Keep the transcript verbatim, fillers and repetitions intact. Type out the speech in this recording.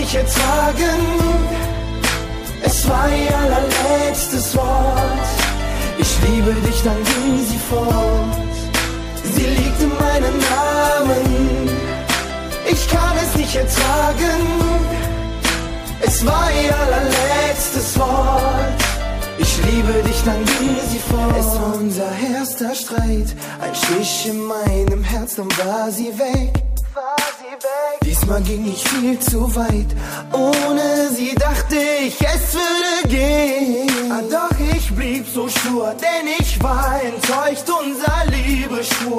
nicht ertragen. Es war ihr allerletztes Wort. Ich liebe dich, dann ging sie fort. Sie liebte meinen Namen. Ich kann es nicht ertragen. Es war ihr allerletztes Wort. Ich liebe dich, dann ging sie fort. Es war unser erster Streit, ein Stich in meinem Herz, dann war sie weg. Diesmal ging ich viel zu weit. Ohne sie dachte ich, es würde gehen. Ah, doch ich blieb so stur, denn ich war enttäuscht, unser Liebe schwur.